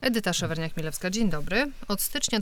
Edyta Szewerniak-Milewska, dzień dobry. Od stycznia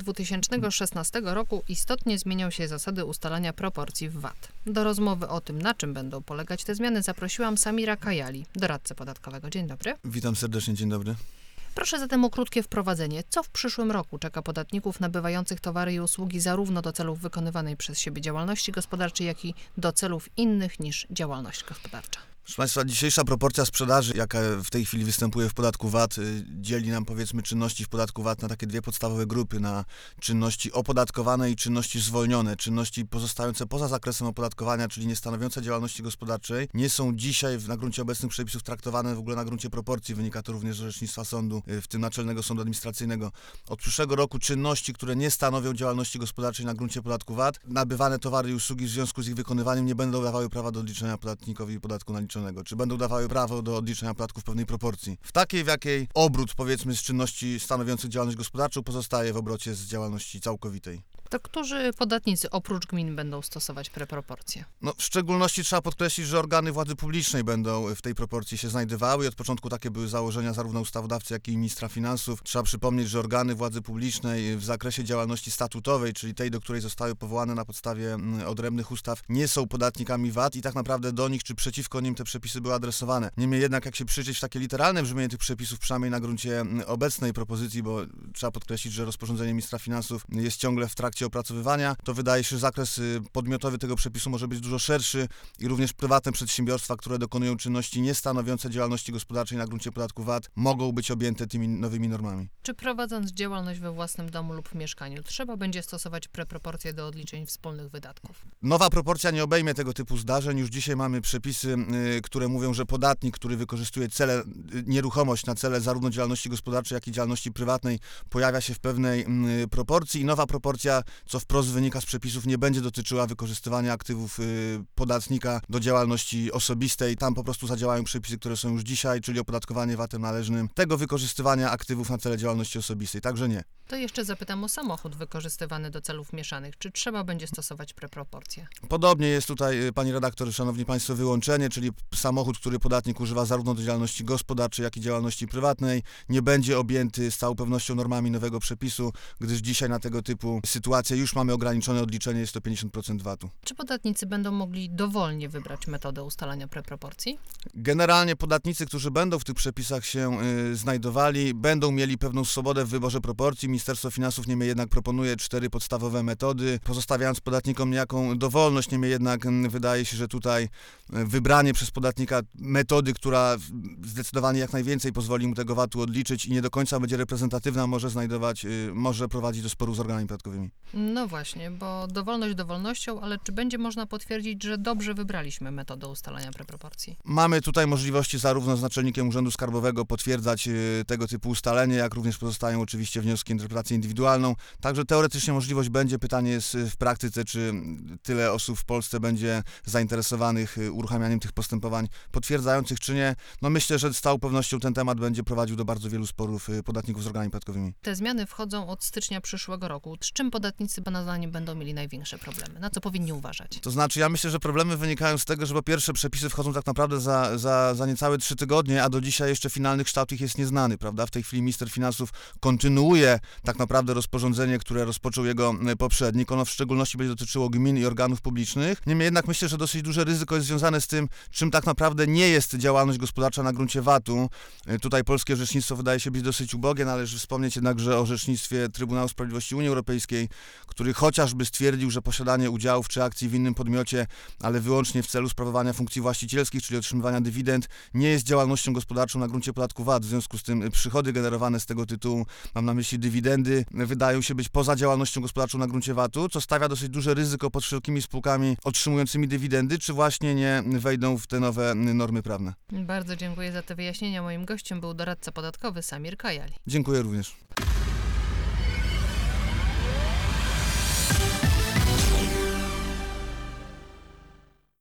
2016 roku istotnie zmienią się zasady ustalania proporcji w VAT. Do rozmowy o tym, na czym będą polegać te zmiany, zaprosiłam Samira Kajali, doradcę podatkowego. Dzień dobry. Witam serdecznie, dzień dobry. Proszę zatem o krótkie wprowadzenie. Co w przyszłym roku czeka podatników nabywających towary i usługi zarówno do celów wykonywanej przez siebie działalności gospodarczej, jak i do celów innych niż działalność gospodarcza? Proszę Państwa, dzisiejsza proporcja sprzedaży, jaka w tej chwili występuje w podatku VAT, dzieli nam, powiedzmy, czynności w podatku VAT na takie dwie podstawowe grupy, na czynności opodatkowane i czynności zwolnione. Czynności pozostające poza zakresem opodatkowania, czyli nie stanowiące działalności gospodarczej, nie są dzisiaj na gruncie obecnych przepisów traktowane w ogóle na gruncie proporcji. Wynika to również z orzecznictwa sądu, w tym Naczelnego Sądu Administracyjnego. Od przyszłego roku czynności, które nie stanowią działalności gospodarczej na gruncie podatku VAT, nabywane towary i usługi w związku z ich wykonywaniem nie będą dawały prawa do odliczenia podatnikowi podatku naliczonego. Czy będą dawały prawo do odliczenia podatku w pewnej proporcji. W takiej, w jakiej obrót, powiedzmy, z czynności stanowiących działalność gospodarczą pozostaje w obrocie z działalności całkowitej. To którzy podatnicy oprócz gmin będą stosować preproporcje? W szczególności trzeba podkreślić, że organy władzy publicznej będą w tej proporcji się znajdowały i od początku takie były założenia zarówno ustawodawcy, jak i ministra finansów. Trzeba przypomnieć, że organy władzy publicznej w zakresie działalności statutowej, czyli tej, do której zostały powołane na podstawie odrębnych ustaw, nie są podatnikami VAT i tak naprawdę do nich czy przeciwko nim te przepisy były adresowane. Niemniej jednak, jak się przyjrzeć w takie literalne brzmienie tych przepisów, przynajmniej na gruncie obecnej propozycji, bo trzeba podkreślić, że rozporządzenie ministra finansów jest ciągle w trakcie opracowywania, to wydaje się, że zakres podmiotowy tego przepisu może być dużo szerszy i również prywatne przedsiębiorstwa, które dokonują czynności nie stanowiące działalności gospodarczej na gruncie podatku VAT, mogą być objęte tymi nowymi normami. Czy prowadząc działalność we własnym domu lub w mieszkaniu, trzeba będzie stosować preproporcje do odliczeń wspólnych wydatków? Nowa proporcja nie obejmie tego typu zdarzeń. Już dzisiaj mamy przepisy, które mówią, że podatnik, który wykorzystuje nieruchomość na cele zarówno działalności gospodarczej, jak i działalności prywatnej, pojawia się w pewnej proporcji i nowa proporcja, co wprost wynika z przepisów, nie będzie dotyczyła wykorzystywania aktywów podatnika do działalności osobistej. Tam po prostu zadziałają przepisy, które są już dzisiaj, czyli opodatkowanie VAT-em należnym tego wykorzystywania aktywów na cele działalności osobistej. Także nie. To jeszcze zapytam o samochód wykorzystywany do celów mieszanych. Czy trzeba będzie stosować preproporcje? Podobnie jest tutaj, pani redaktor, szanowni państwo, wyłączenie, czyli samochód, który podatnik używa zarówno do działalności gospodarczej, jak i działalności prywatnej, nie będzie objęty z całą pewnością normami nowego przepisu, gdyż dzisiaj na tego typu sytuacje już mamy ograniczone odliczenie, jest to 50% VAT-u. Czy podatnicy będą mogli dowolnie wybrać metodę ustalania preproporcji? Generalnie podatnicy, którzy będą w tych przepisach się znajdowali, będą mieli pewną swobodę w wyborze proporcji. Ministerstwo Finansów niemniej jednak proponuje 4 podstawowe metody, pozostawiając podatnikom niejaką dowolność. Niemniej jednak wydaje się, że tutaj wybranie przez podatnika metody, która zdecydowanie jak najwięcej pozwoli mu tego VAT-u odliczyć i nie do końca będzie reprezentatywna, może prowadzić do sporu z organami podatkowymi. No właśnie, bo dowolność dowolnością, ale czy będzie można potwierdzić, że dobrze wybraliśmy metodę ustalania preproporcji? Mamy tutaj możliwości zarówno z naczelnikiem Urzędu Skarbowego potwierdzać tego typu ustalenie, jak również pozostają oczywiście wnioski interpretację indywidualną. Także teoretycznie możliwość będzie. Pytanie jest w praktyce, czy tyle osób w Polsce będzie zainteresowanych uruchamianiem tych postępowań potwierdzających, czy nie. Myślę, że z całą pewnością ten temat będzie prowadził do bardzo wielu sporów podatników z organami podatkowymi. Te zmiany wchodzą od stycznia przyszłego roku. Z czym podatnicy zdaniem będą mieli największe problemy? Na co powinni uważać? To znaczy, ja myślę, że problemy wynikają z tego, że po pierwsze przepisy wchodzą tak naprawdę za niecałe 3 tygodnie, a do dzisiaj jeszcze finalny kształt ich jest nieznany, prawda? W tej chwili minister finansów kontynuuje tak naprawdę rozporządzenie, które rozpoczął jego poprzednik. Ono w szczególności będzie dotyczyło gmin i organów publicznych. Niemniej jednak myślę, że dosyć duże ryzyko jest związane z tym, czym tak naprawdę nie jest działalność gospodarcza na gruncie VAT-u. Tutaj polskie orzecznictwo wydaje się być dosyć ubogie. Należy wspomnieć jednakże o orzecznictwie Trybunału Sprawiedliwości Unii Europejskiej, który chociażby stwierdził, że posiadanie udziałów czy akcji w innym podmiocie, ale wyłącznie w celu sprawowania funkcji właścicielskich, czyli otrzymywania dywidend, nie jest działalnością gospodarczą na gruncie podatku VAT. W związku z tym przychody generowane z tego tytułu, mam na myśli dywidendy, wydają się być poza działalnością gospodarczą na gruncie VAT-u, co stawia dosyć duże ryzyko pod wszelkimi spółkami otrzymującymi dywidendy, czy właśnie nie wejdą w te nowe normy prawne. Bardzo dziękuję za te wyjaśnienia. Moim gościem był doradca podatkowy Samir Kajali. Dziękuję również.